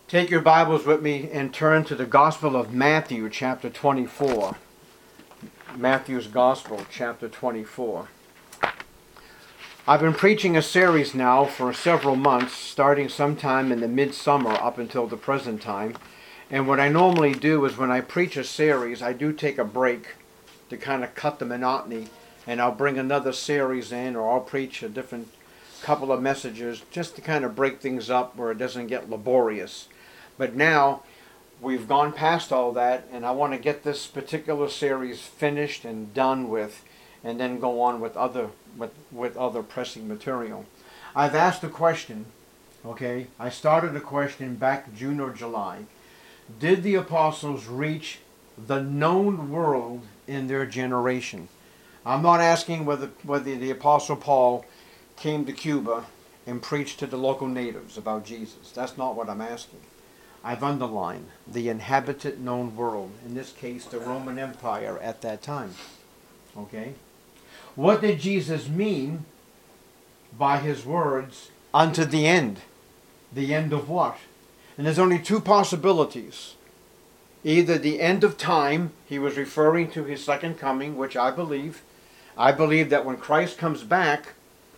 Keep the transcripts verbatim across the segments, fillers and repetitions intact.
Take your Bibles with me and turn to the Gospel of Matthew, chapter twenty-four. Matthew's Gospel, chapter twenty-four. I've been preaching a series now for several months, starting sometime in the midsummer up until the present time. And what I normally do is when I preach a series, I do take a break to kind of cut the monotony, and I'll bring another series in, or I'll preach a different couple of messages just to kind of break things up where it doesn't get laborious. But now we've gone past all that, and I want to get this particular series finished and done with, and then go on with other with, with other pressing material. I've asked a question, okay? I started a question back June or July. Did the apostles reach the known world in their generation? I'm not asking whether whether the apostle Paul came to Cuba and preached to the local natives about Jesus. That's not what I'm asking. I've underlined the inhabited known world, in this case the Roman Empire at that time. Okay? What did Jesus mean by his words, unto the end? The end of what? And there's only two possibilities. Either the end of time, he was referring to his second coming, which I believe. I believe that when Christ comes back,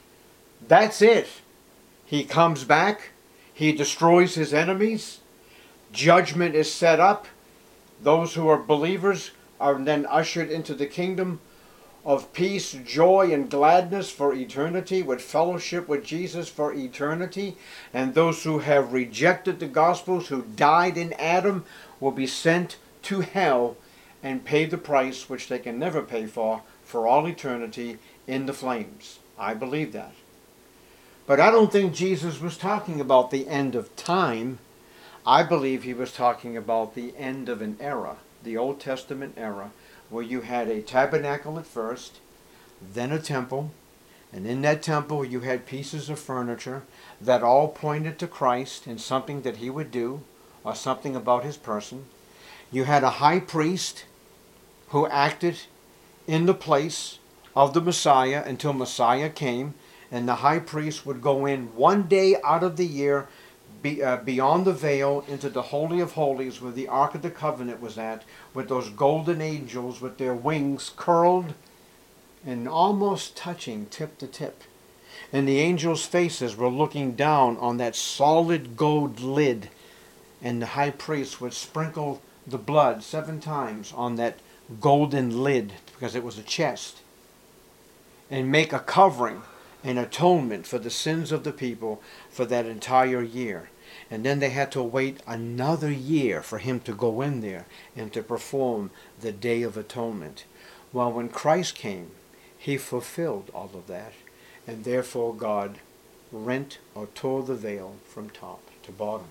that's it. He comes back, he destroys his enemies, judgment is set up, those who are believers are then ushered into the kingdom of peace, joy, and gladness for eternity, with fellowship with Jesus for eternity. And those who have rejected the Gospels, who died in Adam, will be sent to hell and pay the price which they can never pay for, for all eternity in the flames. I believe that. But I don't think Jesus was talking about the end of time. I believe he was talking about the end of an era, the Old Testament era, where you had a tabernacle at first, then a temple, and in that temple you had pieces of furniture that all pointed to Christ and something that he would do, or something about his person. You had a high priest who acted in the place of the Messiah until Messiah came, and the high priest would go in one day out of the year Be, uh, beyond the veil into the Holy of Holies, where the Ark of the Covenant was at, with those golden angels with their wings curled and almost touching tip to tip. And the angels' faces were looking down on that solid gold lid, and the high priest would sprinkle the blood seven times on that golden lid, because it was a chest, and make a covering, an atonement for the sins of the people for that entire year. And then they had to wait another year for him to go in there and to perform the Day of Atonement. Well, when Christ came, he fulfilled all of that, and therefore God rent or tore the veil from top to bottom.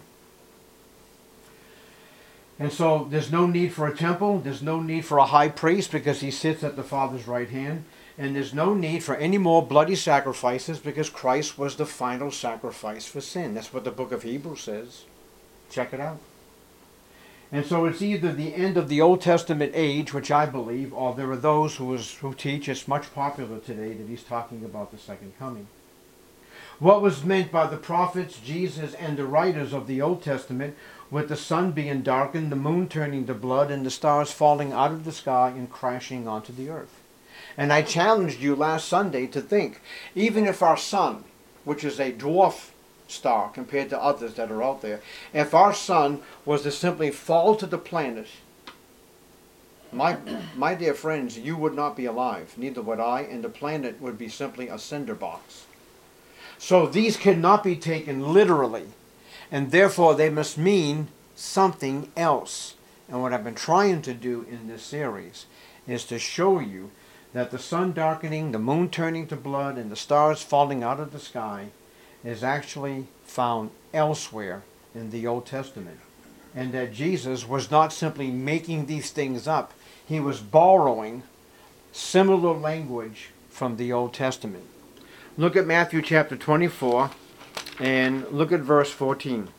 And so there's no need for a temple, there's no need for a high priest, because he sits at the Father's right hand. And there's no need for any more bloody sacrifices, because Christ was the final sacrifice for sin. That's what the book of Hebrews says. Check it out. And so it's either the end of the Old Testament age, which I believe, or there are those who, is, who teach, it's much popular today, that he's talking about the second coming. What was meant by the prophets, Jesus, and the writers of the Old Testament, with the sun being darkened, the moon turning to blood, and the stars falling out of the sky and crashing onto the earth? And I challenged you last Sunday to think, even if our sun, which is a dwarf star compared to others that are out there, if our sun was to simply fall to the planet, my, my dear friends, you would not be alive, neither would I, and the planet would be simply a cinder box. So these cannot be taken literally, and therefore they must mean something else. And what I've been trying to do in this series is to show you that the sun darkening, the moon turning to blood, and the stars falling out of the sky is actually found elsewhere in the Old Testament. And that Jesus was not simply making these things up. He was borrowing similar language from the Old Testament. Look at Matthew chapter twenty-four, and look at verse fourteen.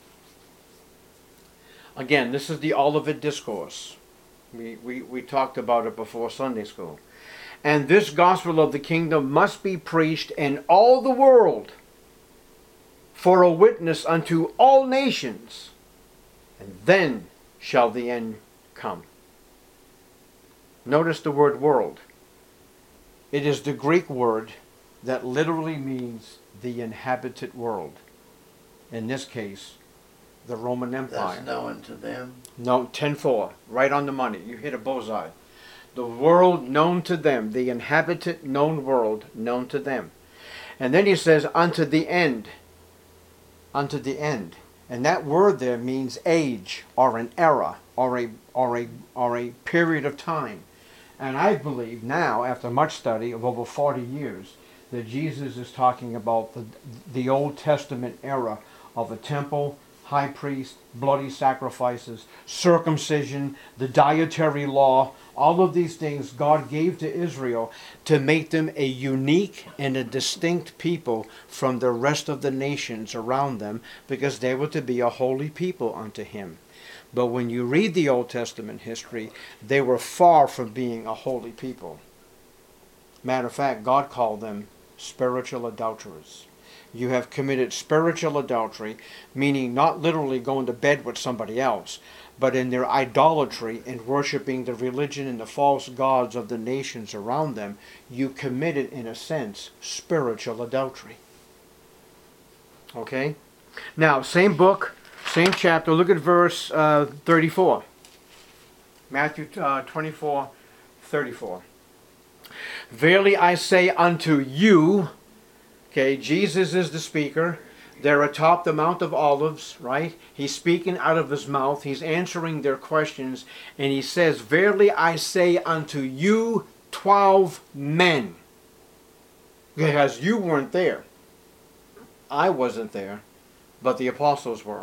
Again, this is the Olivet Discourse. We, we, we talked about it before Sunday school. And this gospel of the kingdom must be preached in all the world for a witness unto all nations. and then shall the end come. Notice the word world. It is the Greek word that literally means the inhabited world. In this case, the Roman Empire. That's known to them. No, ten four, right on the money. You hit a bullseye. The world known to them, the inhabited known world known to them. And then he says, unto the end. Unto the end. And that word there means age, or an era, or a, or a, or a period of time. And I believe now, after much study of over forty years, that Jesus is talking about the, the Old Testament era of a temple, high priest, bloody sacrifices, circumcision, the dietary law, all of these things God gave to Israel to make them a unique and a distinct people from the rest of the nations around them, because they were to be a holy people unto him. But when you read the Old Testament history, they were far from being a holy people. Matter of fact, God called them spiritual adulterers. You have committed spiritual adultery, meaning not literally going to bed with somebody else, but in their idolatry and worshiping the religion and the false gods of the nations around them, you committed, in a sense, spiritual adultery. Okay? Now, same book, same chapter. Look at verse uh, thirty-four. Matthew uh, twenty-four, thirty-four. Verily I say unto you, okay, Jesus is the speaker. They're atop the Mount of Olives, right? He's speaking out of his mouth. He's answering their questions. And he says, verily I say unto you, twelve men. Because you weren't there. I wasn't there, but the apostles were.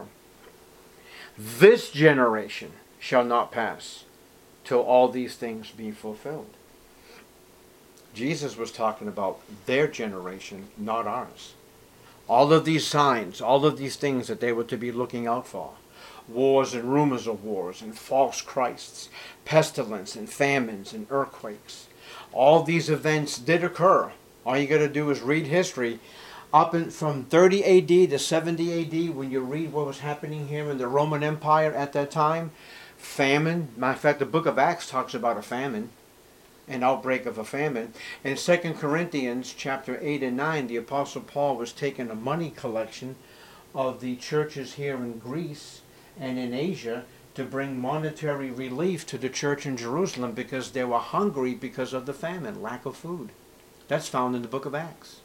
This generation shall not pass till all these things be fulfilled. Jesus was talking about their generation, not ours. All of these signs, all of these things that they were to be looking out for. Wars and rumors of wars and false Christs, pestilence and famines and earthquakes. All these events did occur. All you got to do is read history. Up in, from thirty A D to seventy A D, when you read what was happening here in the Roman Empire at that time, famine. Matter of fact, the book of Acts talks about a famine. An outbreak of a famine. In Second Corinthians chapter eight and nine, the Apostle Paul was taking a money collection of the churches here in Greece and in Asia to bring monetary relief to the church in Jerusalem because they were hungry because of the famine, lack of food. That's found in the book of Acts.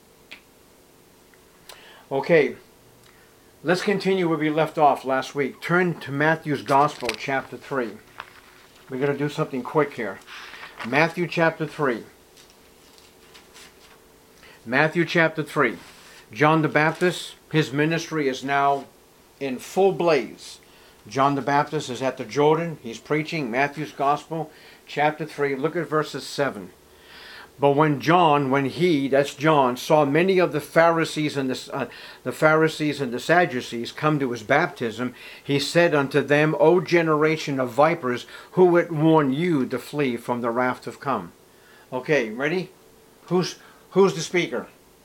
Okay, let's continue where we left off last week. Turn to Matthew's Gospel, chapter three. We're going to do something quick here. Matthew chapter three. Matthew chapter three. John the Baptist, his ministry is now in full blaze. John the Baptist is at the Jordan. He's preaching Matthew's Gospel, chapter three. Look at verses seven. But when John, when he, that's John, saw many of the Pharisees and the, uh, the Pharisees and the Sadducees come to his baptism, he said unto them, O generation of vipers, who would warn you to flee from the wrath to come? Okay, ready? Who's who's the speaker?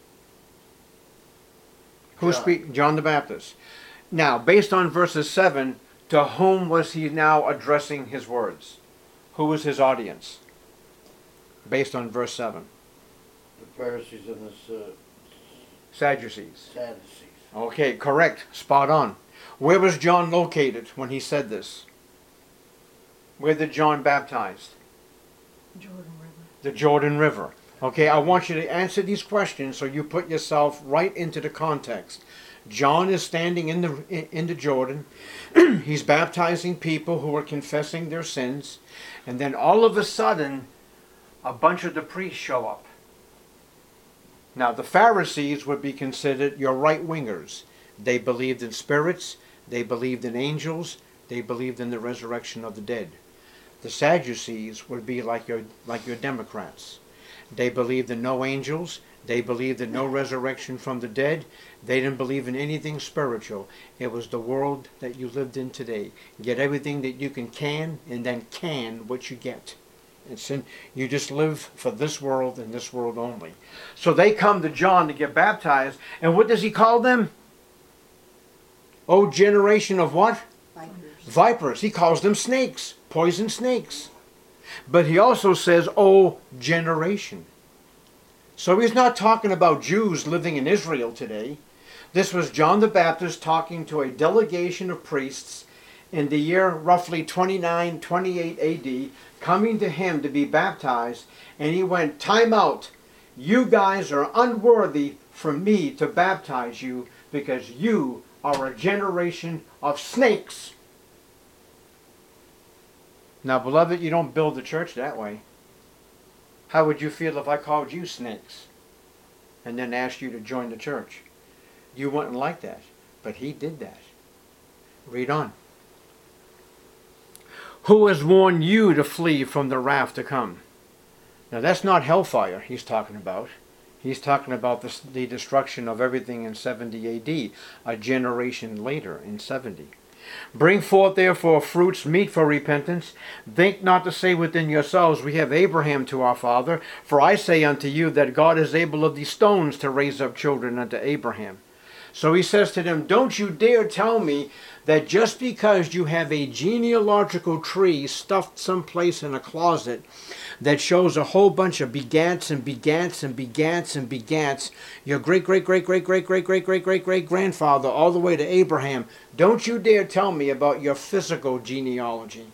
Who's speak? John the Baptist. Now, based on verses seven, to whom was he now addressing his words? Who was his audience? Based on verse seven. The Pharisees and the uh, Sadducees. Sadducees. Okay, correct. Spot on. Where was John located when he said this? Where did John baptize? Jordan River. The Jordan River. Okay, I want you to answer these questions so you put yourself right into the context. John is standing in the in, in the Jordan. He's baptizing people who are confessing their sins. And then all of a sudden, a bunch of the priests show up. Now, the Pharisees would be considered your right-wingers. They believed in spirits, they believed in angels, they believed in the resurrection of the dead. The Sadducees would be like your, like your Democrats. They believed in no angels, they believed in no resurrection from the dead, they didn't believe in anything spiritual. It was the world that you lived in today. Get everything that you can can, and then can what you get. It's in, you just live for this world and this world only. So they come to John to get baptized. And what does he call them? Oh, generation of what? Vipers. Vipers. He calls them snakes, poison snakes. But he also says, "O generation." So he's not talking about Jews living in Israel today. This was John the Baptist talking to a delegation of priests in the year roughly twenty-nine, twenty-eight A D, coming to him to be baptized, and he went, "Time out. You guys are unworthy for me to baptize you because you are a generation of snakes." Now, beloved, you don't build the church that way. How would you feel if I called you snakes and then asked you to join the church? You wouldn't like that, but he did that. Read on. "Who has warned you to flee from the wrath to come?" Now that's not hellfire he's talking about. He's talking about the, the destruction of everything in seventy A D, a generation later in seventy. "Bring forth therefore fruits meet for repentance. Think not to say within yourselves, We have Abraham to our father. For I say unto you that God is able of these stones to raise up children unto Abraham." So he says to them, don't you dare tell me that just because you have a genealogical tree stuffed someplace in a closet that shows a whole bunch of begats and begats and begats and begats, your great great great great great great great great great great grandfather all the way to Abraham, don't you dare tell me about your physical genealogy.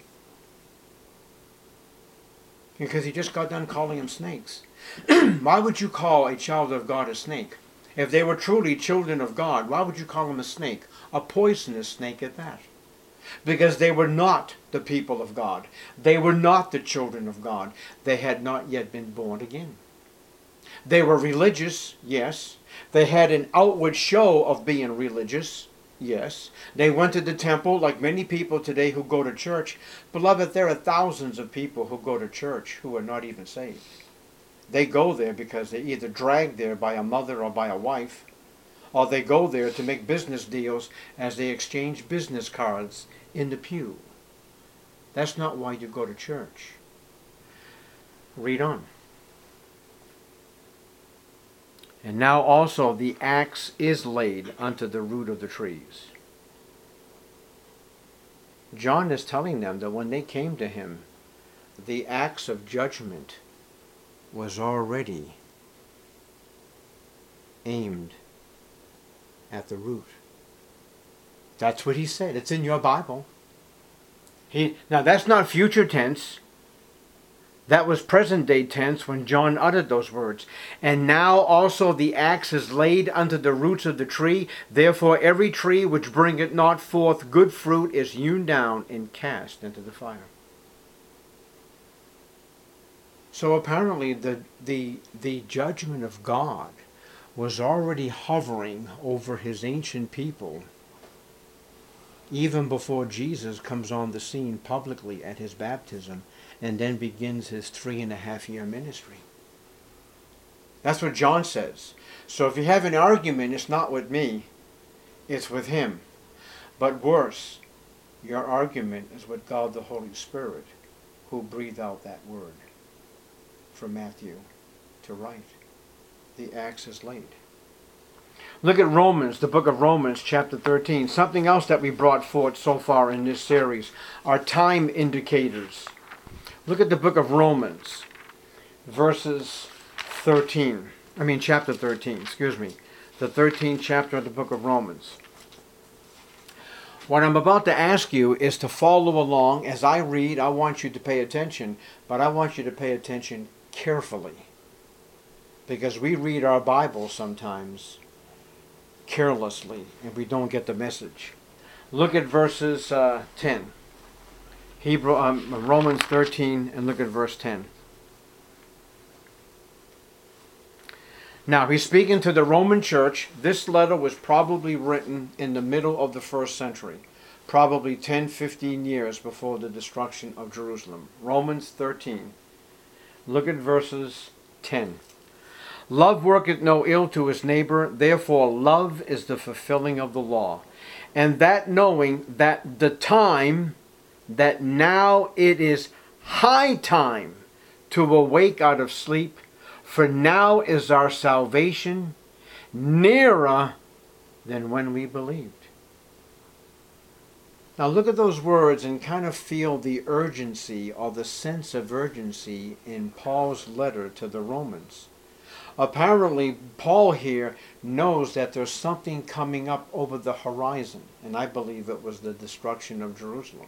Because he just got done calling them snakes. Why would you call a child of God a snake? If they were truly children of God, why would you call them a snake? A poisonous snake at that. Because they were not the people of God. They were not the children of God. They had not yet been born again. They were religious, yes. They had an outward show of being religious, yes. They went to the temple like many people today who go to church. Beloved, there are thousands of people who go to church who are not even saved. They go there because they're either dragged there by a mother or by a wife, or they go there to make business deals as they exchange business cards in the pew. That's not why you go to church. Read on. "And now also the axe is laid unto the root of the trees." John is telling them that when they came to him, the axe of judgment was already aimed at the root. That's what he said. It's in your Bible. He, now that's not future tense. That was present day tense when John uttered those words. "And now also the axe is laid unto the roots of the tree. Therefore every tree which bringeth not forth good fruit is hewn down and cast into the fire." So apparently the, the, the judgment of God was already hovering over his ancient people even before Jesus comes on the scene publicly at his baptism and then begins his three and a half year ministry. That's what John says. So if you have an argument, it's not with me, it's with him. But worse, your argument is with God the Holy Spirit, who breathed out that word from Matthew to write. The axe is laid. Look at Romans, the book of Romans, chapter thirteen. Something else that we brought forth so far in this series are time indicators. Look at the book of Romans, verses thirteen. I mean, chapter thirteen, excuse me. The thirteenth chapter of the book of Romans. What I'm about to ask you is to follow along as I read. I want you to pay attention, but I want you to pay attention carefully. Because we read our Bible sometimes carelessly and we don't get the message. Look at verses uh, ten. Hebrew, um, Romans thirteen, and look at verse ten. Now, he's speaking to the Roman church. This letter was probably written in the middle of the first century, probably ten, fifteen years before the destruction of Jerusalem. Romans thirteen. Look at verses ten. "Love worketh no ill to his neighbor, therefore love is the fulfilling of the law. And that knowing that the time, that now it is high time to awake out of sleep, for now is our salvation nearer than when we believed." Now look at those words and kind of feel the urgency or the sense of urgency in Paul's letter to the Romans. Apparently, Paul here knows that there's something coming up over the horizon, and I believe it was the destruction of Jerusalem.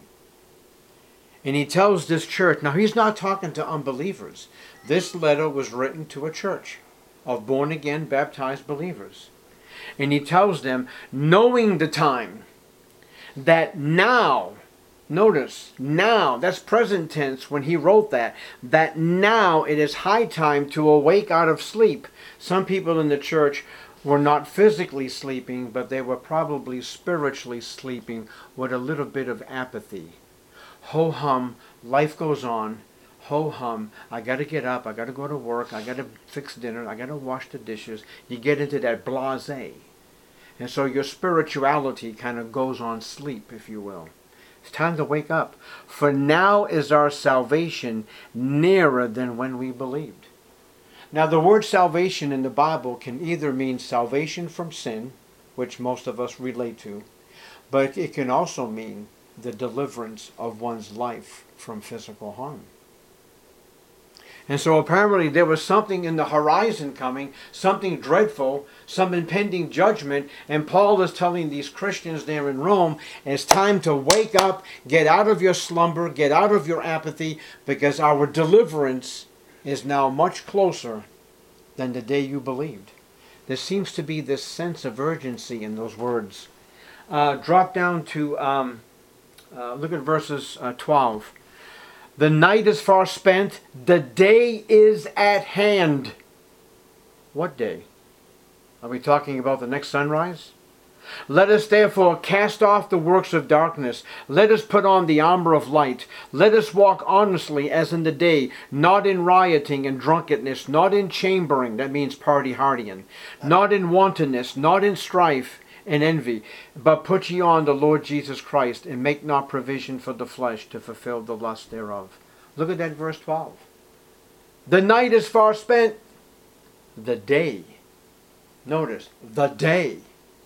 And he tells this church, now he's not talking to unbelievers. This letter was written to a church of born-again, baptized believers. And he tells them, knowing the time, that now, notice, now, that's present tense when he wrote that, that now it is high time to awake out of sleep. Some people in the church were not physically sleeping, but they were probably spiritually sleeping with a little bit of apathy. Ho-hum, life goes on. Ho-hum, I got to get up, I got to go to work, I got to fix dinner, I got to wash the dishes. You get into that blasé. And so your spirituality kind of goes on sleep, if you will. It's time to wake up. For now is our salvation nearer than when we believed. Now the word salvation in the Bible can either mean salvation from sin, which most of us relate to, but it can also mean the deliverance of one's life from physical harm. And so apparently there was something in the horizon coming, something dreadful, some impending judgment, and Paul is telling these Christians there in Rome, it's time to wake up, get out of your slumber, get out of your apathy, because our deliverance is now much closer than the day you believed. There seems to be this sense of urgency in those words. Uh, drop down to, um, uh, look at verses uh, twelve. The night is far spent, the day is at hand. What day? Are we talking about the next sunrise? Let us therefore cast off the works of darkness. Let us put on the armor of light. Let us walk honestly as in the day, not in rioting and drunkenness, not in chambering, that means party hardying, not in wantonness, not in strife and envy, but put ye on the Lord Jesus Christ, and make not provision for the flesh to fulfill the lust thereof. Look at that verse twelve. The night is far spent. The day, notice, the day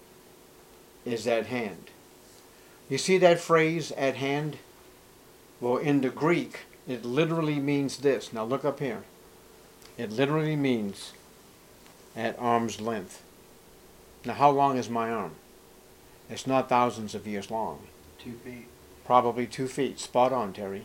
is at hand. You see that phrase, at hand? Well, in the Greek, it literally means this. Now look up here. It literally means at arm's length. Now, how long is my arm? It's not thousands of years long. Two feet. Probably two feet. Spot on, Terry.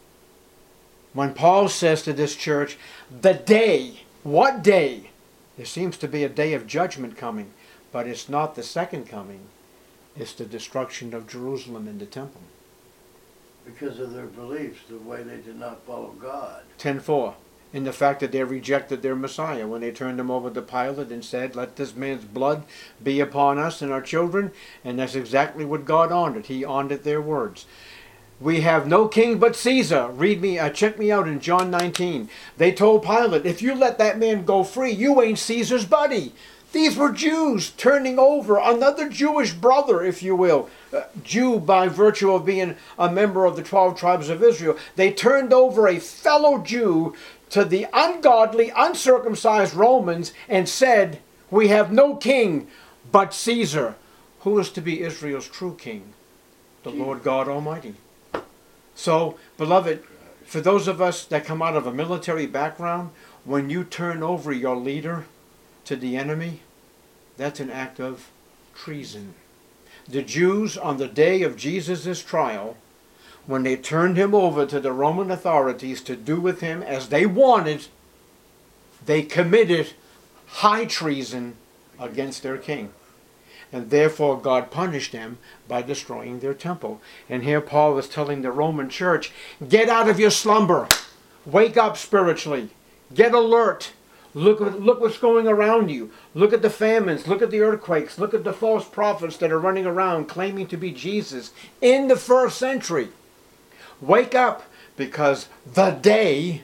When Paul says to this church, the day, what day? There seems to be a day of judgment coming, but it's not the second coming. It's the destruction of Jerusalem and the temple. Because of their beliefs, the way they did not follow God. ten four. In the fact that they rejected their Messiah when they turned him over to Pilate and said, let this man's blood be upon us and our children. And that's exactly what God honored. He honored their words. We have no king but Caesar. Read me, uh, check me out in John nineteen. They told Pilate, if you let that man go free, you ain't Caesar's buddy. These were Jews turning over another Jewish brother, if you will. Uh, Jew by virtue of being a member of the twelve tribes of Israel. They turned over a fellow Jew to the ungodly, uncircumcised Romans and said, we have no king but Caesar. Who is to be Israel's true king? The Lord God Almighty. So, beloved, for those of us that come out of a military background, when you turn over your leader to the enemy, that's an act of treason. The Jews, on the day of Jesus' trial, when they turned him over to the Roman authorities to do with him as they wanted, they committed high treason against their king. And therefore God punished them by destroying their temple. And here Paul is telling the Roman church, get out of your slumber. Wake up spiritually. Get alert. Look, look what's going around you. Look at the famines. Look at the earthquakes. Look at the false prophets that are running around claiming to be Jesus in the first century. Wake up, because the day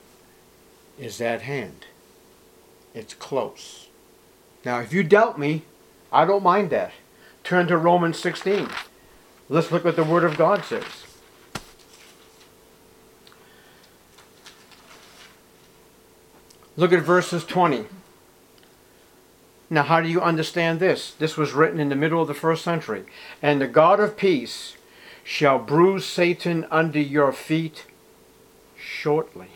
is at hand. It's close. Now, if you doubt me, I don't mind that. Turn to Romans sixteen. Let's look what the Word of God says. Look at verses twenty. Now, how do you understand this? This was written in the middle of the first century. And the God of peace shall bruise Satan under your feet shortly.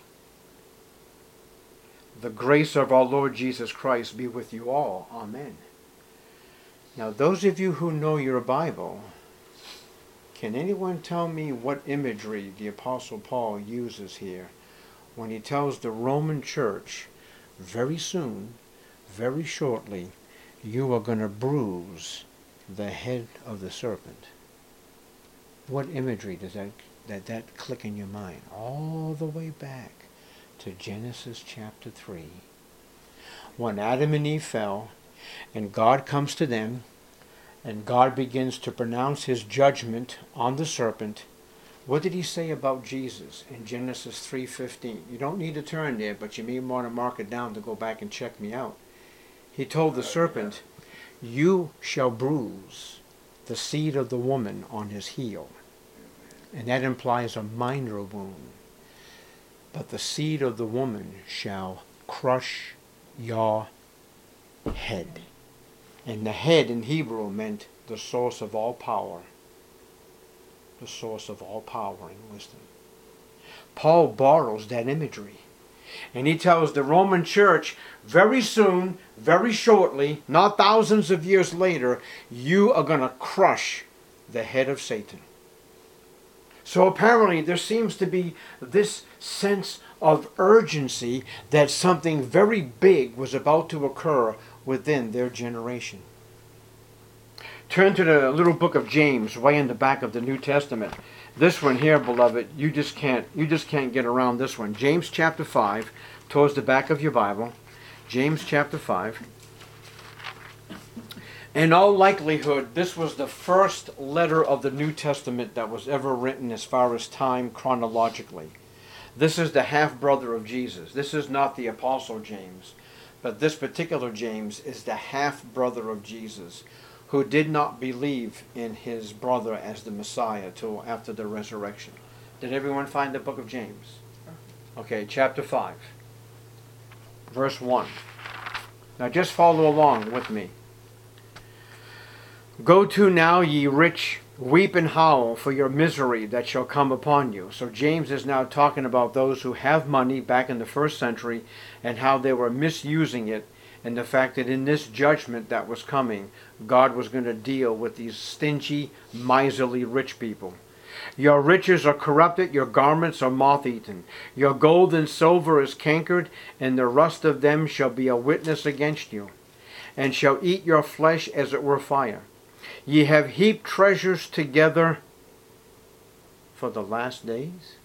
The grace of our Lord Jesus Christ be with you all. Amen. Now, those of you who know your Bible, can anyone tell me what imagery the Apostle Paul uses here when he tells the Roman church, very soon, very shortly, you are going to bruise the head of the serpent? What imagery does that, that, that click in your mind? All the way back to Genesis chapter three. When Adam and Eve fell, and God comes to them, and God begins to pronounce his judgment on the serpent. What did he say about Jesus in Genesis three fifteen? You don't need to turn there, but you may want to mark it down to go back and check me out. He told the serpent, you shall bruise the seed of the woman on his heel. And that implies a minor wound. But the seed of the woman shall crush your head. And the head in Hebrew meant the source of all power. The source of all power and wisdom. Paul borrows that imagery. And he tells the Roman church, very soon, very shortly, not thousands of years later, you are going to crush the head of Satan. So apparently there seems to be this sense of urgency that something very big was about to occur within their generation. Turn to the little book of James, way in the back of the New Testament. This one here, beloved, you just can't you just can't get around this one. James chapter five, towards the back of your Bible. James chapter five. In all likelihood, this was the first letter of the New Testament that was ever written as far as time chronologically. This is the half-brother of Jesus. This is not the Apostle James, but this particular James is the half-brother of Jesus, who did not believe in his brother as the Messiah till after the resurrection. Did everyone find the book of James? Okay, chapter five, verse one. Now just follow along with me. Go to now, ye rich, weep and howl for your misery that shall come upon you. So James is now talking about those who have money back in the first century and how they were misusing it, and the fact that in this judgment that was coming, God was going to deal with these stingy, miserly rich people. Your riches are corrupted, your garments are moth-eaten. Your gold and silver is cankered, and the rust of them shall be a witness against you, and shall eat your flesh as it were fire. Ye have heaped treasures together for the last days.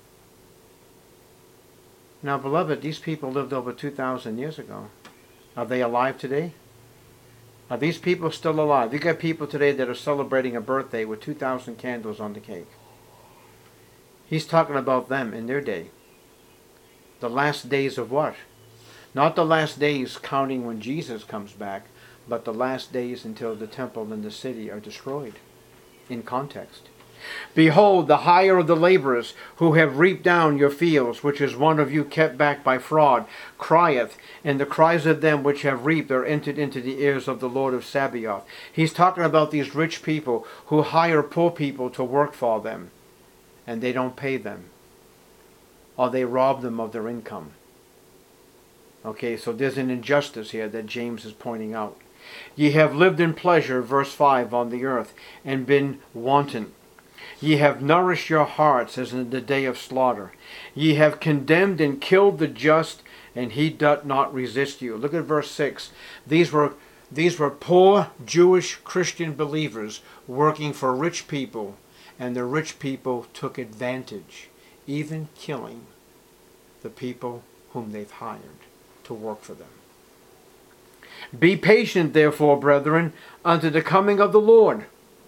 Now, beloved, these people lived over two thousand years ago. Are they alive today? Are these people still alive? You got people today that are celebrating a birthday with two thousand candles on the cake. He's talking about them in their day. The last days of what? Not the last days counting when Jesus comes back, but the last days until the temple and the city are destroyed. In context. Behold, the hire of the laborers who have reaped down your fields, which is one of you kept back by fraud, crieth, and the cries of them which have reaped are entered into the ears of the Lord of Sabaoth. He's talking about these rich people who hire poor people to work for them, and they don't pay them, or they rob them of their income. Okay, so there's an injustice here that James is pointing out. Ye have lived in pleasure, verse five, on the earth, and been wanton. Ye have nourished your hearts as in the day of slaughter. Ye have condemned and killed the just, and he doth not resist you. Look at verse six. These were, these were poor Jewish Christian believers working for rich people, and the rich people took advantage, even killing the people whom they've hired to work for them. Be patient, therefore, brethren, unto the coming of the Lord.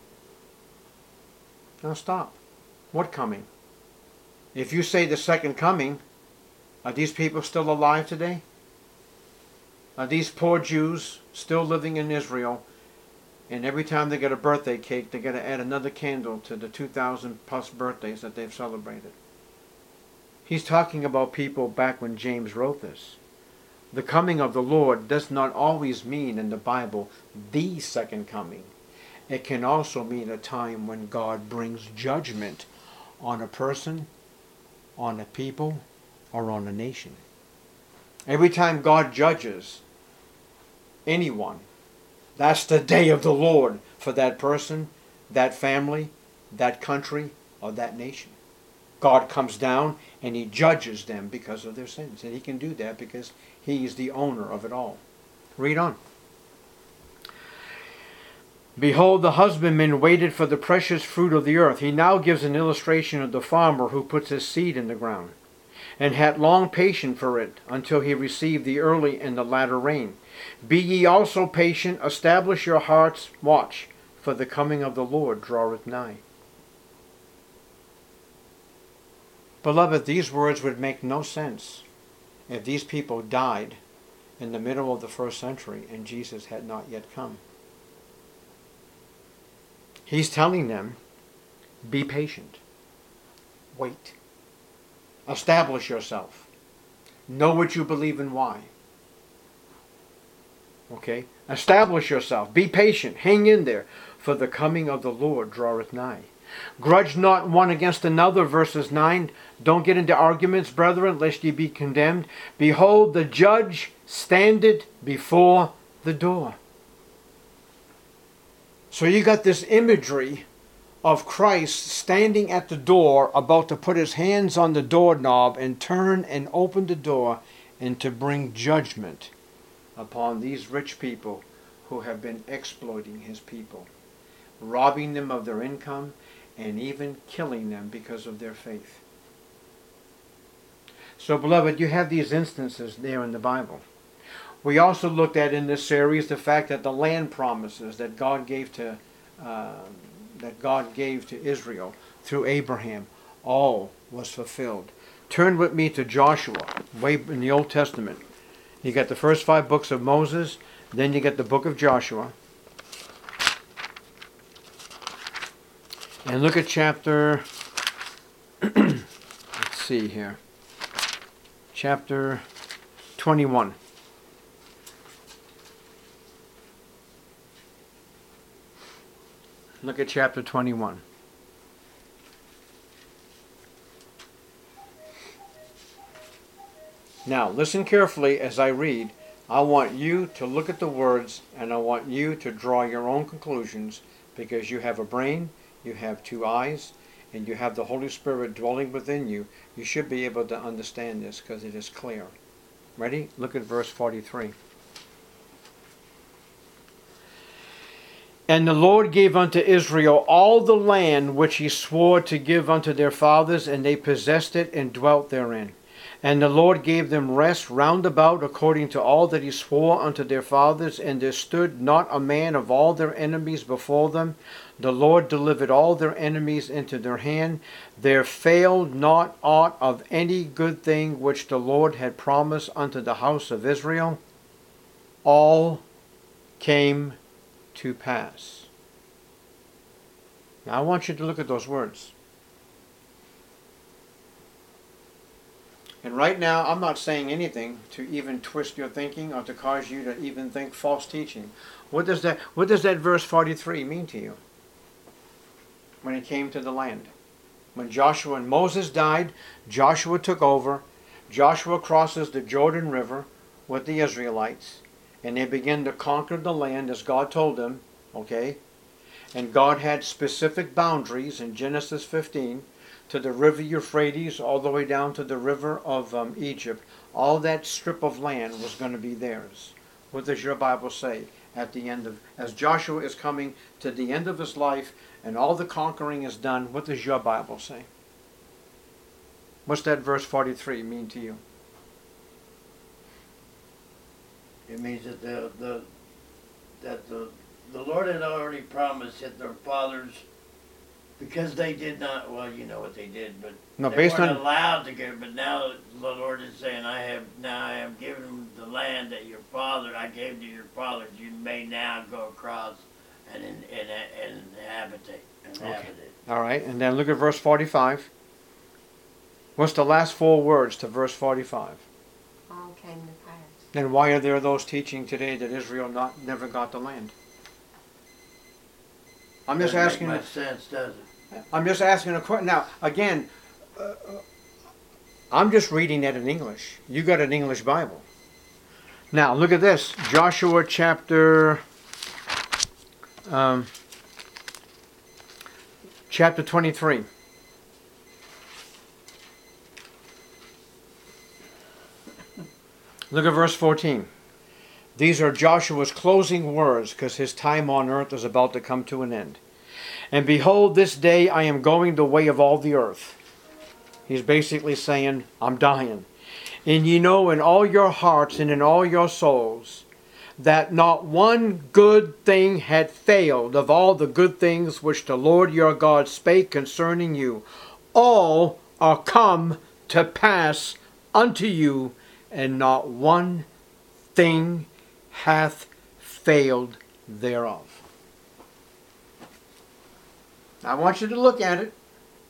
Now stop. What coming? If you say the second coming, are these people still alive today? Are these poor Jews still living in Israel, and every time they get a birthday cake, they got to add another candle to the two thousand plus birthdays that they've celebrated? He's talking about people back when James wrote this. The coming of the Lord does not always mean in the Bible the second coming. it can also mean a time when God brings judgment on a person, on a people, or on a nation. Every time God judges anyone, that's the day of the Lord for that person, that family, that country, or that nation. God comes down and He judges them because of their sins. And He can do that because He is the owner of it all. Read on. Behold, the husbandman waited for the precious fruit of the earth. He now gives an illustration of the farmer who puts his seed in the ground, and had long patience for it until he received the early and the latter rain. Be ye also patient, establish your hearts, watch, for the coming of the Lord draweth nigh. Beloved, these words would make no sense if these people died in the middle of the first century and Jesus had not yet come. He's telling them, be patient. Wait. Establish yourself. Know what you believe and why. Okay? Establish yourself. Be patient. Hang in there. For the coming of the Lord draweth nigh. Grudge not one against another, verses nine. Don't get into arguments, brethren, lest ye be condemned. Behold, the judge standeth before the door. So you got this imagery of Christ standing at the door, about to put his hands on the doorknob and turn and open the door and to bring judgment upon these rich people who have been exploiting his people, robbing them of their income and even killing them because of their faith. So, beloved, you have these instances there in the Bible. We also looked at in this series the fact that the land promises that God gave to uh, that God gave to Israel through Abraham, all was fulfilled. Turn with me to Joshua, way in the Old Testament. You got the first five books of Moses, then you get the book of Joshua. And look at chapter, let's see here, chapter twenty-one. Look at chapter twenty-one. Now, listen carefully as I read. I want you to look at the words and I want you to draw your own conclusions, because you have a brain, you have two eyes, and you have the Holy Spirit dwelling within you. You should be able to understand this because it is clear. Ready? Look at verse forty-three. And the Lord gave unto Israel all the land which he swore to give unto their fathers, and they possessed it and dwelt therein. And the Lord gave them rest round about according to all that he swore unto their fathers, and there stood not a man of all their enemies before them. The Lord delivered all their enemies into their hand. There failed not aught of any good thing which the Lord had promised unto the house of Israel. All came to pass. Now I want you to look at those words. And right now I'm not saying anything to even twist your thinking or to cause you to even think false teaching. What does that what does that verse forty-three mean to you? When it came to the land. When Joshua and Moses died, Joshua took over. Joshua crosses the Jordan River with the Israelites, and they begin to conquer the land as God told them, okay? And God had specific boundaries in Genesis fifteen to the river Euphrates all the way down to the river of um, Egypt. All that strip of land was going to be theirs. What does your Bible say at the end of, as Joshua is coming to the end of his life and all the conquering is done, what does your Bible say? What's that verse forty-three mean to you? It means that the the that the the Lord had already promised that their fathers, because they did not, well, you know what they did, but No, they based weren't on allowed to go. But now the Lord is saying, I have now I have given them the land that your father I gave to your fathers. You may now go across and in, and, and inhabit it. Inhabit Okay. it. All right, and then look at verse forty-five. What's the last four words to verse forty-five? All came to pass. Then why are there those teaching today that Israel not never got the land? I'm just Doesn't asking. Make much sense, does it? I'm just asking a question. Now, again, uh, I'm just reading that in English. You got an English Bible. Now, look at this. Joshua chapter um, chapter twenty-three. Look at verse fourteen. These are Joshua's closing words because his time on earth is about to come to an end. And behold, this day I am going the way of all the earth. He's basically saying, I'm dying. And ye know in all your hearts and in all your souls that not one good thing had failed of all the good things which the Lord your God spake concerning you. All are come to pass unto you, and not one thing hath failed thereof. I want you to look at it.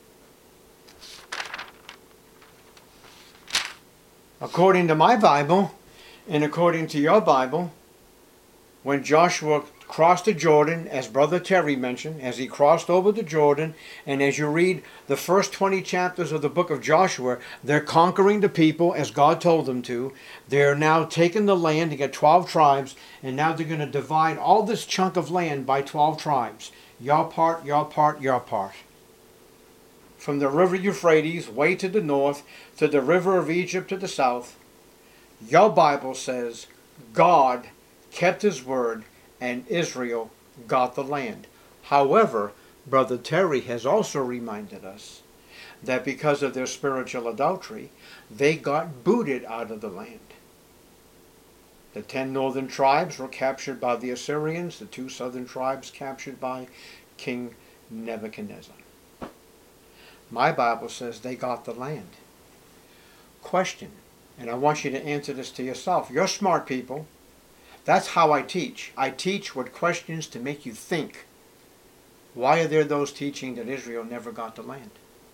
According to my Bible, and according to your Bible, when Joshua crossed the Jordan, as Brother Terry mentioned, as he crossed over the Jordan, and as you read the first twenty chapters of the book of Joshua, they're conquering the people as God told them to. They're now taking the land to get twelve tribes, and now they're going to divide all this chunk of land by twelve tribes. Your part, your part, your part. From the river Euphrates way to the north, to the river of Egypt to the south, your Bible says God kept his word and Israel got the land. However, Brother Terry has also reminded us that because of their spiritual adultery, they got booted out of the land. The ten northern tribes were captured by the Assyrians, the two southern tribes captured by King Nebuchadnezzar. My Bible says they got the land. Question, and I want you to answer this to yourself. You're smart people. That's how I teach. I teach with questions to make you think. Why are there those teaching that Israel never got the land?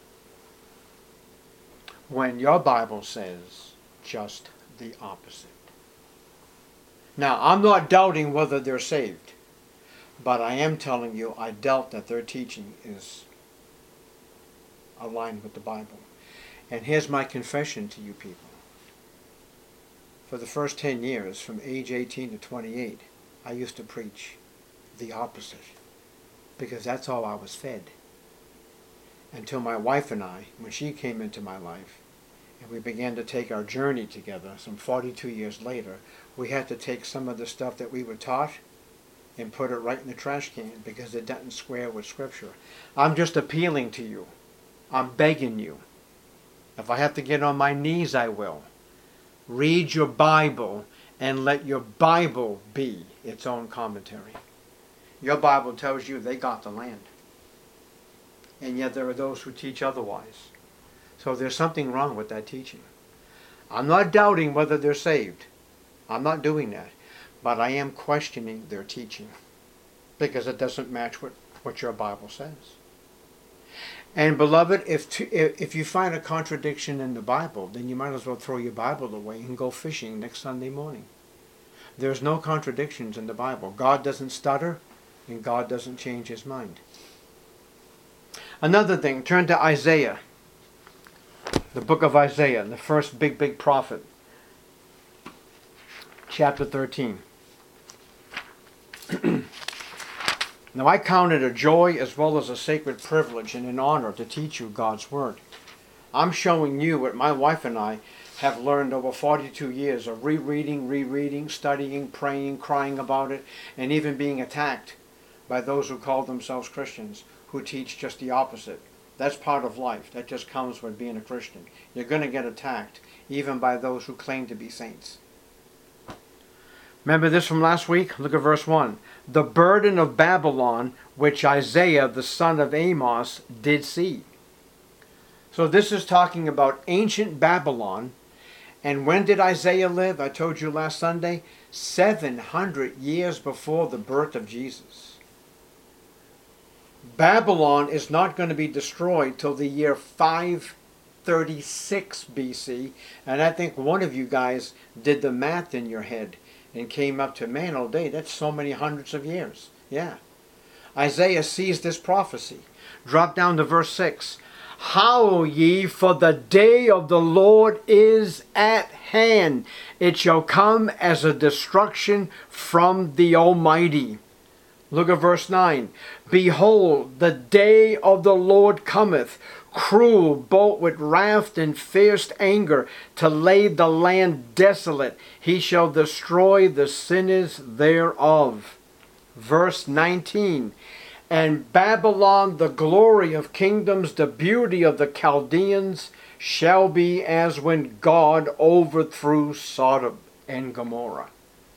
When your Bible says just the opposite. Now, I'm not doubting whether they're saved, but I am telling you I doubt that their teaching is aligned with the Bible. And here's my confession to you people. For the first ten years, from age eighteen to twenty-eight, I used to preach the opposite, because that's all I was fed. Until my wife and I, when she came into my life, and we began to take our journey together, some forty-two years later, we had to take some of the stuff that we were taught and put it right in the trash can because it doesn't square with Scripture. I'm just appealing to you. I'm begging you. If I have to get on my knees, I will. Read your Bible and let your Bible be its own commentary. Your Bible tells you they got the land. And yet there are those who teach otherwise. So there's something wrong with that teaching. I'm not doubting whether they're saved. I'm not doing that. But I am questioning their teaching because it doesn't match what, what your Bible says. And beloved, if, to, if you find a contradiction in the Bible, then you might as well throw your Bible away and go fishing next Sunday morning. There's no contradictions in the Bible. God doesn't stutter and God doesn't change his mind. Another thing, turn to Isaiah. The book of Isaiah, the first big, big prophet. Chapter thirteen. Now I count it a joy as well as a sacred privilege and an honor to teach you God's Word. I'm showing you what my wife and I have learned over forty-two years of rereading, rereading, studying, praying, crying about it, and even being attacked by those who call themselves Christians who teach just the opposite. That's part of life. That just comes with being a Christian. You're going to get attacked, even by those who claim to be saints. Remember this from last week? Look at verse one. The burden of Babylon, which Isaiah the son of Amos did see. So this is talking about ancient Babylon. And when did Isaiah live? I told you last Sunday, seven hundred years before the birth of Jesus. Babylon is not going to be destroyed till the year five thirty-six B C. And I think one of you guys did the math in your head and came up to, man, oh day, that's so many hundreds of years. Yeah. Isaiah sees this prophecy. Drop down to verse six. Howl ye, for the day of the Lord is at hand. It shall come as a destruction from the Almighty. Look at verse nine. Behold, the day of the Lord cometh, cruel, both with wrath and fierce anger, to lay the land desolate. He shall destroy the sinners thereof. Verse nineteen. And Babylon, the glory of kingdoms, the beauty of the Chaldeans, shall be as when God overthrew Sodom and Gomorrah.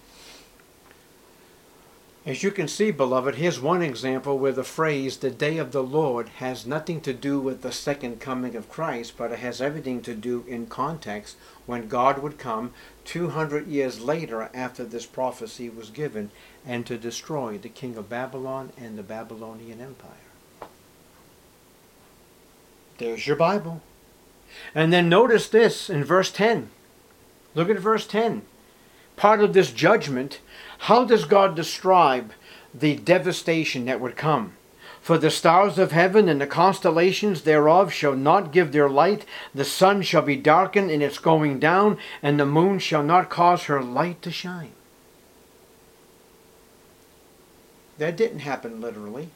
As you can see, beloved, here's one example where the phrase, the day of the Lord, has nothing to do with the second coming of Christ, but it has everything to do in context when God would come two hundred years later after this prophecy was given and to destroy the king of Babylon and the Babylonian Empire. There's your Bible. And then notice this in verse ten. Look at verse ten. Part of this judgment, how does God describe the devastation that would come? For the stars of heaven and the constellations thereof shall not give their light. The sun shall be darkened in its going down, and the moon shall not cause her light to shine. That didn't happen literally.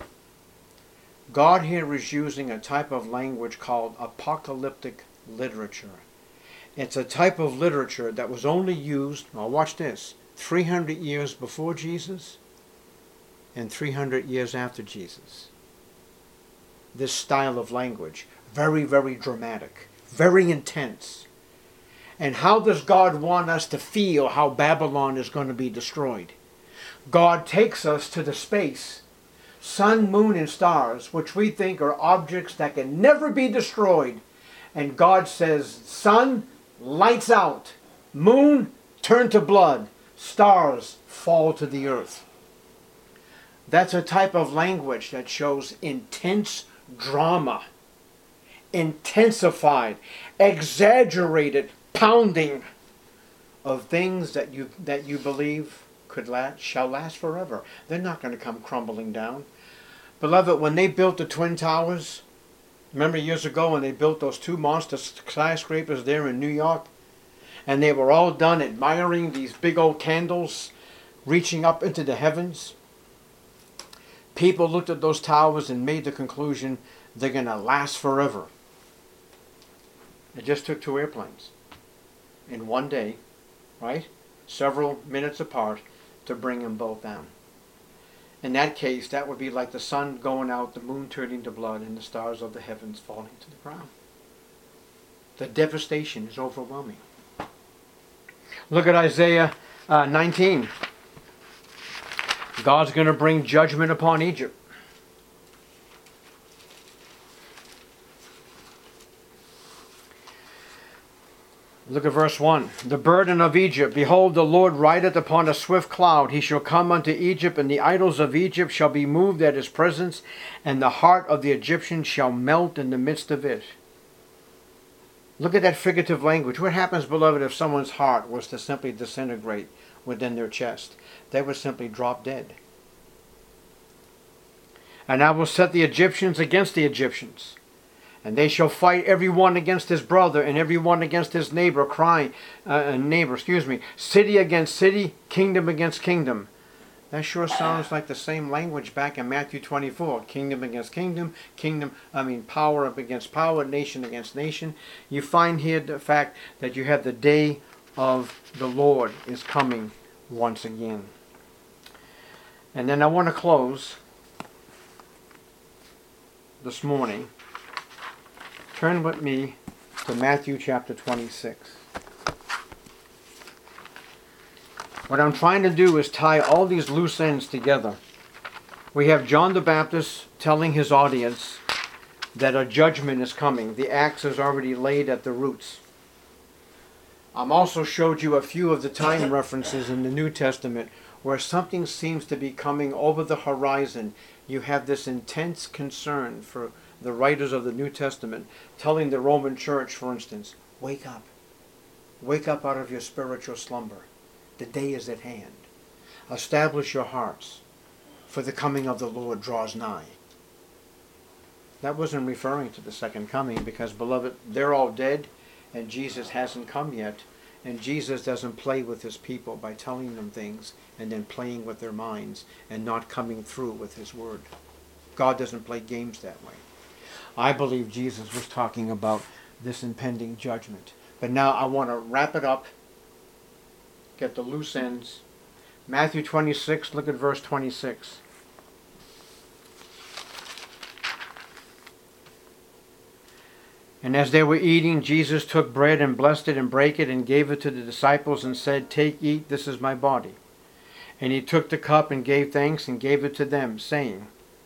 God here is using a type of language called apocalyptic literature. It's a type of literature that was only used, now watch this, three hundred years before Jesus and three hundred years after Jesus. This style of language, very, very dramatic, very intense. And how does God want us to feel how Babylon is going to be destroyed? God takes us to the space, sun, moon, and stars, which we think are objects that can never be destroyed. And God says, sun, lights out. Moon, turn to blood. Stars, fall to the earth. That's a type of language that shows intense drama, intensified, exaggerated pounding of things that you that you believe could last, shall last forever. They're not going to come crumbling down. Beloved, when they built the Twin Towers, remember years ago when they built those two monster skyscrapers there in New York? And they were all done admiring these big old candles reaching up into the heavens. People looked at those towers and made the conclusion they're going to last forever. It just took two airplanes in one day, right? Several minutes apart to bring them both down. In that case, that would be like the sun going out, the moon turning to blood, and the stars of the heavens falling to the ground. The devastation is overwhelming. Look at Isaiah uh, nineteen. God's going to bring judgment upon Egypt. Look at verse one. The burden of Egypt. Behold, the Lord rideth upon a swift cloud. He shall come unto Egypt, and the idols of Egypt shall be moved at his presence, and the heart of the Egyptians shall melt in the midst of it. Look at that figurative language. What happens, beloved, if someone's heart was to simply disintegrate within their chest? They would simply drop dead. And I will set the Egyptians against the Egyptians, and they shall fight every one against his brother, and every one against his neighbor, crying, uh, neighbor, excuse me, city against city, kingdom against kingdom. That sure sounds like the same language back in Matthew twenty-four. Kingdom against kingdom, kingdom, I mean power up against power, nation against nation. You find here the fact that you have the day of the Lord is coming once again. And then I want to close this morning. Turn with me to Matthew chapter twenty-six. What I'm trying to do is tie all these loose ends together. We have John the Baptist telling his audience that a judgment is coming. The axe is already laid at the roots. I'm also showed you a few of the time references in the New Testament where something seems to be coming over the horizon. You have this intense concern for the writers of the New Testament telling the Roman church, for instance, wake up. Wake up out of your spiritual slumber. The day is at hand. Establish your hearts. for the coming of the Lord draws nigh. That wasn't referring to the second coming, because, beloved, they're all dead and Jesus hasn't come yet. And Jesus doesn't play with his people by telling them things and then playing with their minds and not coming through with his word. God doesn't play games that way. I believe Jesus was talking about this impending judgment. But now I want to wrap it up, get the loose ends. Matthew twenty-six, look at verse twenty-six. And as they were eating, Jesus took bread and blessed it and brake it and gave it to the disciples and said, "Take, eat, this is my body." And he took the cup and gave thanks and gave it to them, saying,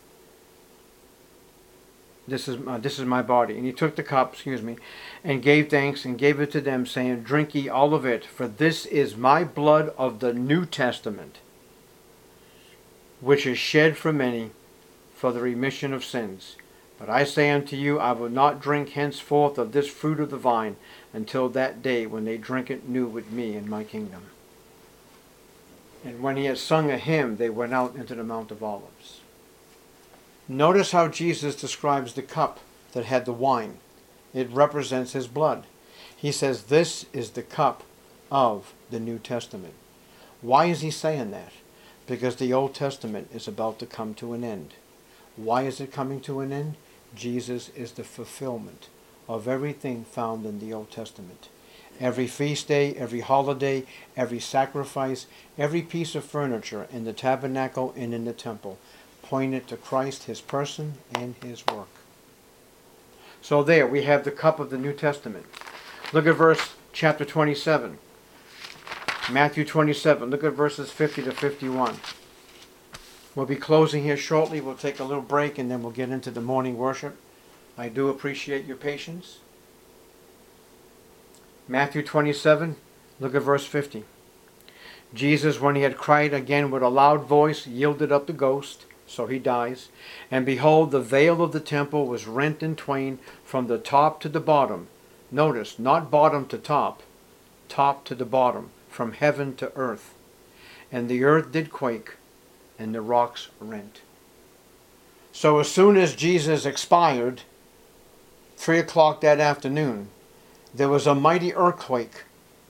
This is, uh, this is my body. And he took the cup, excuse me, and gave thanks and gave it to them, saying, "Drink ye all of it, for this is my blood of the New Testament, which is shed for many for the remission of sins. But I say unto you, I will not drink henceforth of this fruit of the vine until that day when they drink it new with me in my kingdom." And when he had sung a hymn, they went out into the Mount of Olives. Notice how Jesus describes the cup that had the wine. It represents his blood. He says, "This is the cup of the New Testament." Why is he saying that? Because the Old Testament is about to come to an end. Why is it coming to an end? Jesus is the fulfillment of everything found in the Old Testament. Every feast day, every holiday, every sacrifice, every piece of furniture in the tabernacle and in the temple pointed to Christ, his person, and his work. So there, we have the cup of the New Testament. Look at verse chapter twenty-seven. Matthew twenty-seven. Look at verses fifty to fifty-one. We'll be closing here shortly. We'll take a little break and then we'll get into the morning worship. I do appreciate your patience. Matthew twenty-seven, look at verse fifty. Jesus, when he had cried again with a loud voice, yielded up the ghost, so he dies. And behold, the veil of the temple was rent in twain from the top to the bottom. Notice, not bottom to top, top to the bottom, from heaven to earth. And the earth did quake, and the rocks rent. So as soon as Jesus expired, three o'clock that afternoon, there was a mighty earthquake.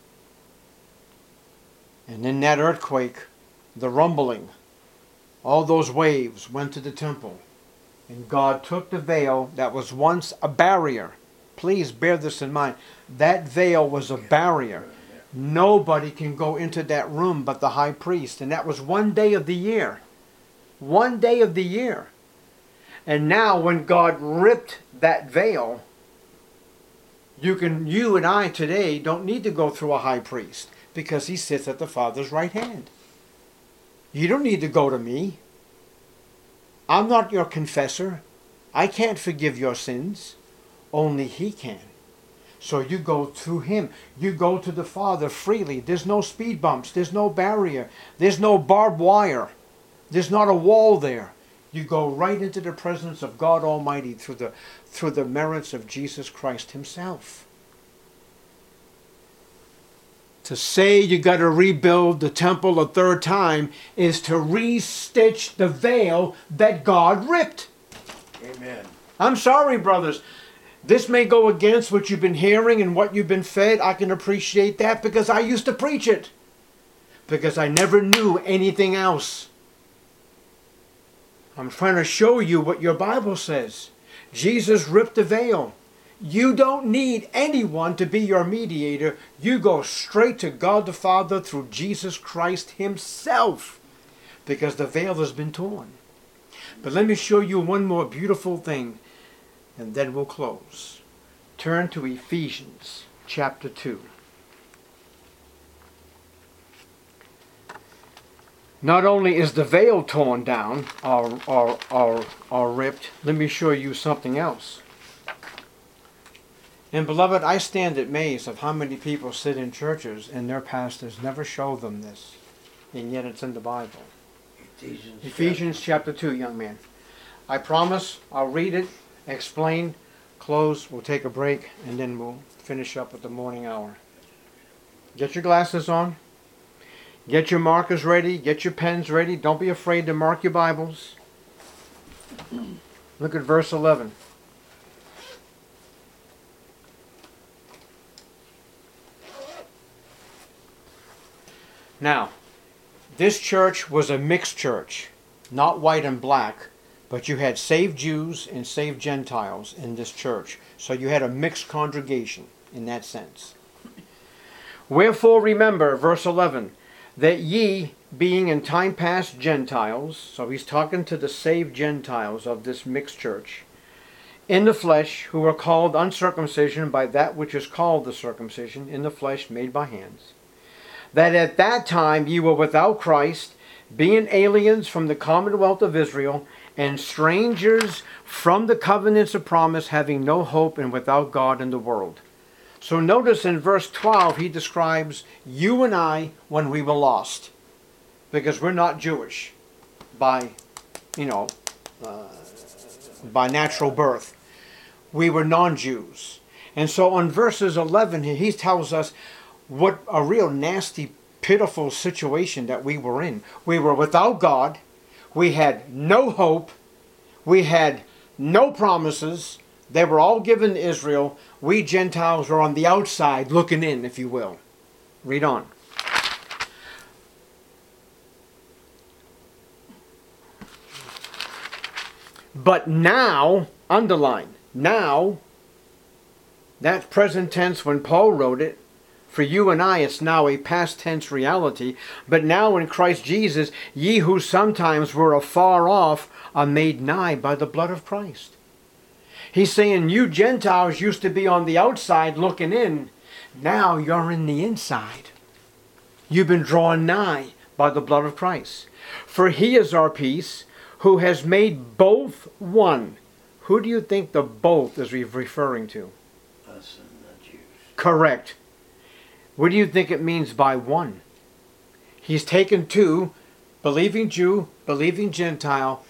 And in that earthquake, the rumbling, all those waves went to the temple. And God took the veil that was once a barrier. Please bear this in mind. That veil was a barrier. Nobody can go into that room but the high priest. And that was one day of the year. One day of the year. And now when God ripped that veil, you can, you and I today don't need to go through a high priest because he sits at the Father's right hand. You don't need to go to me. I'm not your confessor. I can't forgive your sins. Only he can. So you go through him. You go to the Father freely. There's no speed bumps. There's no barrier. There's no barbed wire. There's not a wall there. You go right into the presence of God Almighty through the, through the merits of Jesus Christ himself. To say you got to rebuild the temple a third time is to re-stitch the veil that God ripped. Amen. I'm sorry, brothers. This may go against what you've been hearing and what you've been fed. I can appreciate that because I used to preach it. Because I never knew anything else. I'm trying to show you what your Bible says. Jesus ripped the veil. You don't need anyone to be your mediator. You go straight to God the Father through Jesus Christ himself. Because the veil has been torn. But let me show you one more beautiful thing. And then we'll close. Turn to Ephesians chapter two. Not only is the veil torn down or, or, or, or ripped, let me show you something else. And beloved, I stand amazed of how many people sit in churches and their pastors never show them this. And yet it's in the Bible. Ephesians, Ephesians chapter two, young man. I promise I'll read it, explain, close, we'll take a break, and then we'll finish up with the morning hour. Get your glasses on. Get your markers ready. Get your pens ready. Don't be afraid to mark your Bibles. Look at verse eleven. Now, this church was a mixed church, not white and black, but you had saved Jews and saved Gentiles in this church. So you had a mixed congregation in that sense. Wherefore remember, verse eleven, that ye, being in time past Gentiles, so he's talking to the saved Gentiles of this mixed church, in the flesh, who are called uncircumcision by that which is called the circumcision, in the flesh made by hands, that at that time ye were without Christ, being aliens from the commonwealth of Israel, and strangers from the covenants of promise, having no hope and without God in the world. So notice in verse twelve, he describes you and I when we were lost. Because we're not Jewish by, you know, uh, by natural birth. We were non-Jews. And so on verses eleven, he tells us what a real nasty, pitiful situation that we were in. We were without God. We had no hope. We had no promises. They were all given to Israel. We Gentiles were on the outside looking in, if you will. Read on. But now, underline, now, that's present tense when Paul wrote it. For you and I, it's now a past tense reality. But now in Christ Jesus, ye who sometimes were afar off are made nigh by the blood of Christ. He's saying you Gentiles used to be on the outside looking in. Now you're in the inside. You've been drawn nigh by the blood of Christ. For he is our peace, who has made both one. Who do you think the both is referring to? Us and the Jews. Correct. What do you think it means by one? He's taken two, believing Jew, believing Gentile,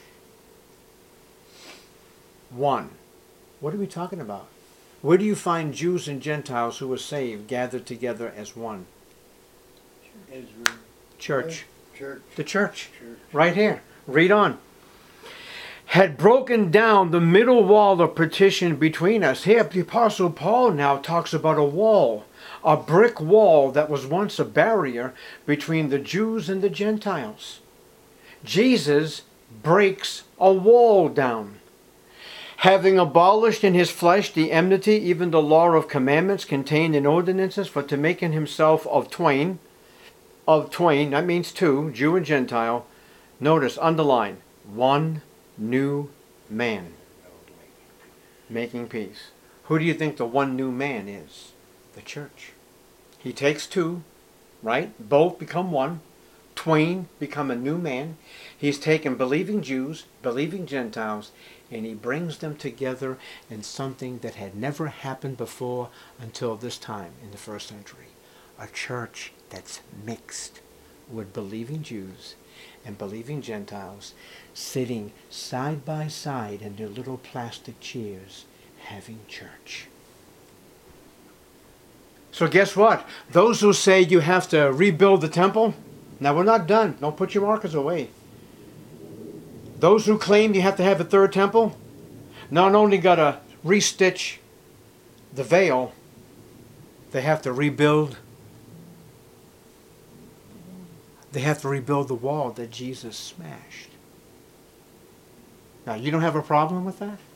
one. What are we talking about? Where do you find Jews and Gentiles who are saved gathered together as one? Israel. Church. Church. The church. Church. Right here. Read on. Had broken down the middle wall of partition between us. Here, the Apostle Paul now talks about a wall. A brick wall that was once a barrier between the Jews and the Gentiles. Jesus breaks a wall down. Having abolished in his flesh the enmity, even the law of commandments contained in ordinances, for to make in himself of twain, of twain, that means two, Jew and Gentile. Notice, underline, one new man. Making peace. Who do you think the one new man is? The church. He takes two, right? Both become one. Twain become a new man. He's taken believing Jews, believing Gentiles, and he brings them together in something that had never happened before until this time in the first century. A church that's mixed with believing Jews and believing Gentiles, sitting side by side in their little plastic chairs, having church. So guess what? Those who say you have to rebuild the temple, now we're not done. Don't put your markers away. Those who claim you have to have a third temple, not only got to restitch the veil, they have to rebuild. They have to rebuild the wall that Jesus smashed. Now, you don't have a problem with that?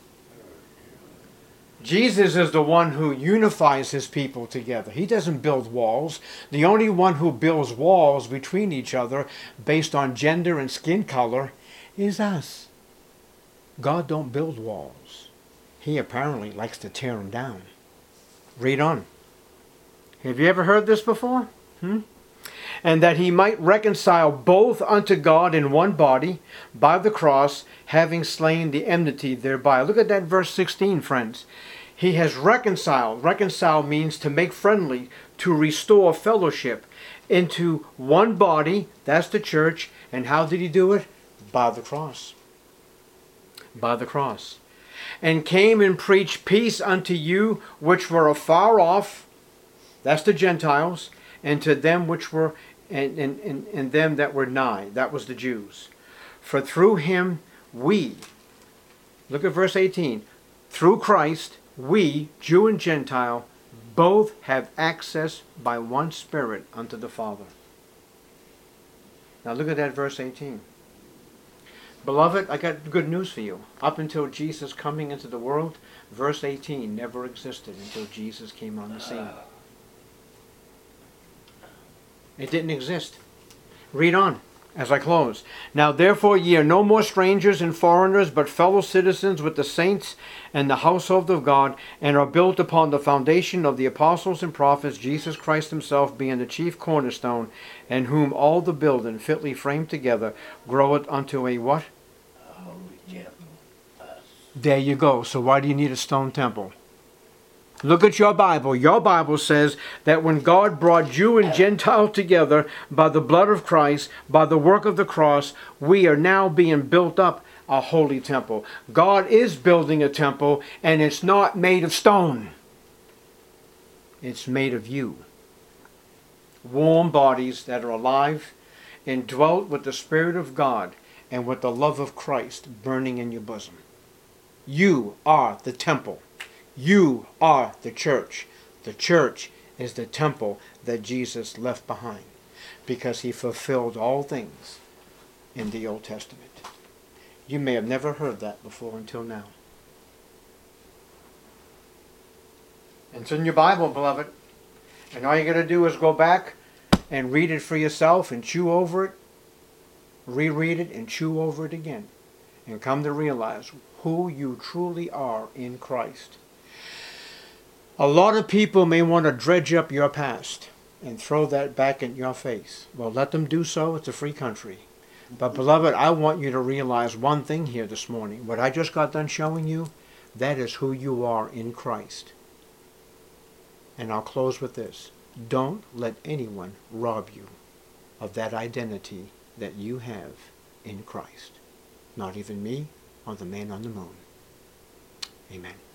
Jesus is the one who unifies his people together. He doesn't build walls. The only one who builds walls between each other based on gender and skin color is us. God don't build walls. He apparently likes to tear them down. Read on. Have you ever heard this before? Hmm? And that he might reconcile both unto God in one body by the cross, having slain the enmity thereby. Look at that verse sixteen, friends. He has reconciled. Reconcile means to make friendly, to restore fellowship into one body. That's the church. And how did he do it? By the cross. By the cross. And came and preached peace unto you which were afar off. That's the Gentiles. And to them which were and, and, and, and them that were nigh. That was the Jews. For through him we, look at verse eighteen, through Christ we, Jew and Gentile, both have access by one Spirit unto the Father. Now look at that verse eighteen. Beloved, I got good news for you. Up until Jesus coming into the world, verse eighteen never existed until Jesus came on the scene. It didn't exist. Read on as I close. Now therefore ye are no more strangers and foreigners, but fellow citizens with the saints and the household of God, and are built upon the foundation of the apostles and prophets, Jesus Christ himself being the chief cornerstone, in whom all the building fitly framed together groweth unto a what? A holy temple. Us. There you go. So why do you need a stone temple? Look at your Bible. Your Bible says that when God brought Jew and Gentile together by the blood of Christ, by the work of the cross, we are now being built up a holy temple. God is building a temple, and it's not made of stone. It's made of you. Warm bodies that are alive, indwelt with the Spirit of God and with the love of Christ burning in your bosom. You are the temple. You are the church. The church is the temple that Jesus left behind, because he fulfilled all things in the Old Testament. You may have never heard that before until now. And it's in your Bible, beloved. And all you got to do is go back and read it for yourself and chew over it, reread it and chew over it again, and come to realize who you truly are in Christ. A lot of people may want to dredge up your past and throw that back in your face. Well, let them do so. It's a free country. But beloved, I want you to realize one thing here this morning. What I just got done showing you, that is who you are in Christ. And I'll close with this. Don't let anyone rob you of that identity that you have in Christ. Not even me or the man on the moon. Amen.